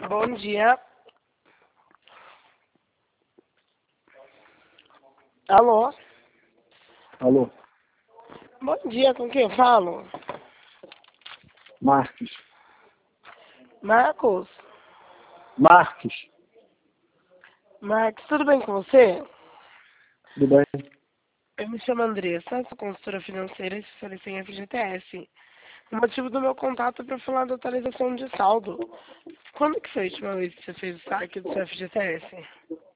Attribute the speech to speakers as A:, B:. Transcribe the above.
A: Bom dia. Alô?
B: Alô,
A: Bom dia, com quem eu falo?
B: Marques.
A: Marcos?
B: Marques,
A: Marcos, tudo bem com você?
B: tudo bem?
A: Eu me chamo Andressa, sou consultora financeira e especialista em FGTS. O motivo do meu contato é para falar da atualização de saldo. Quando que foi a última vez que você fez o saque do seu FGTS?